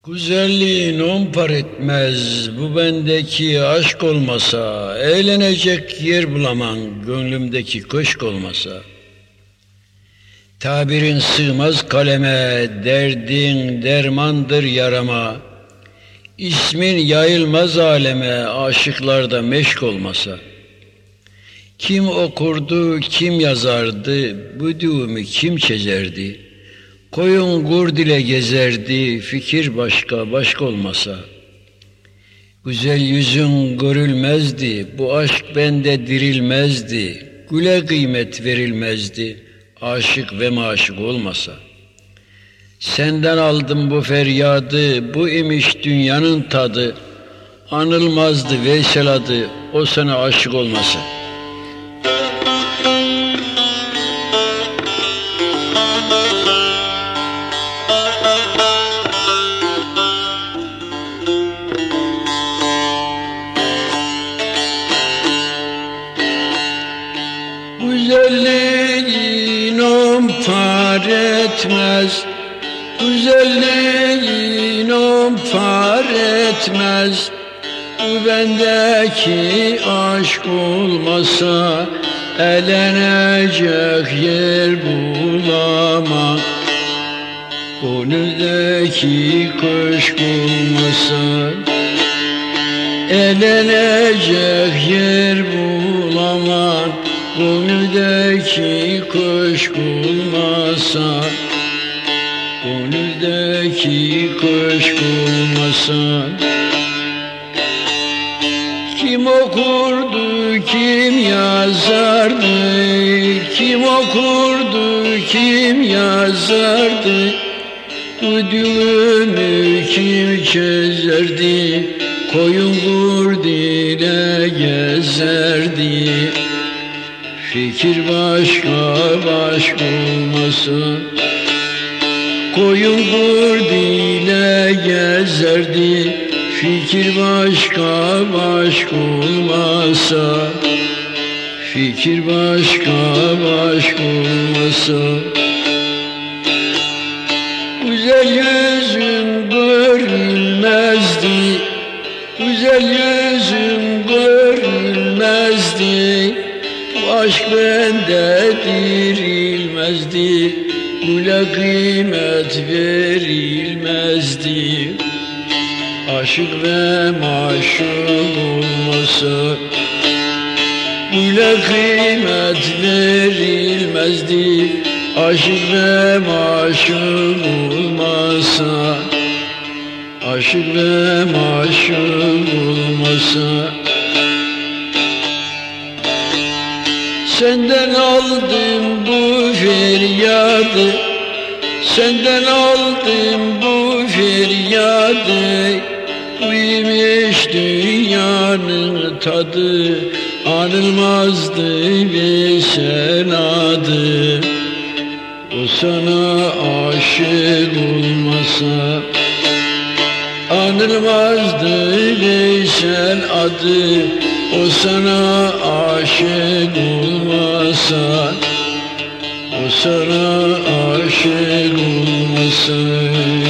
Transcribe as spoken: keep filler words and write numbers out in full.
Güzelliğin on par etmez, bu bendeki aşk olmasa, eğlenecek yer bulamam, gönlümdeki köşk olmasa. Tabirin sığmaz kaleme, derdin dermandır yarama. İsmin yayılmaz aleme, aşıklarda meşk olmasa. Kim okurdu, kim yazardı, bu düğümü kim çizerdi? Koyun gurd ile gezerdi, fikir başka, başka olmasa. Güzel yüzün görülmezdi, bu aşk bende dirilmezdi. Güle kıymet verilmezdi, aşık ve maşık olmasa. Senden aldım bu feryadı, bu imiş dünyanın tadı. Anılmazdı Veysel adı, o sana aşık olmasa. Güzelliğin on par etmez, güzelliğin on par etmez. Bu bendeki aşk olmasa, eğlenecek yer bulamam. Gönüldeki köşk olmasa, eğlenecek yer bulamam. Gönüldeki köşk olmasa, gönüldeki köşk olmasa. Kim okurdu, kim yazardı, kim okurdu, kim yazardı? Bu düğümü kim çözerdi, koyun gurd ile gezerdi. Fikir başka, başka olmasa, koyun gurd ile gezerdi. Fikir başka, başka olmasa, fikir başka, başka olmasa. Güzel yüzün görülmezdi, güzel yüzün görülmezdi. Bu aşk bende dirilmezdi, güle kıymet verilmezdi. Aşık ve maşuk olmasa, güle kıymet verilmezdi. Aşık ve maşuk olmasa, aşık ve maşuk olmasa. Senden aldım bu feryadı, senden aldım bu feryadı. Bu imiş dünyanın tadı, anılmazdı Veysel adı. O sana aşık olmasa, anılmazdı Veysel adı. O sana aşık olmasa, o sana aşık olmasa.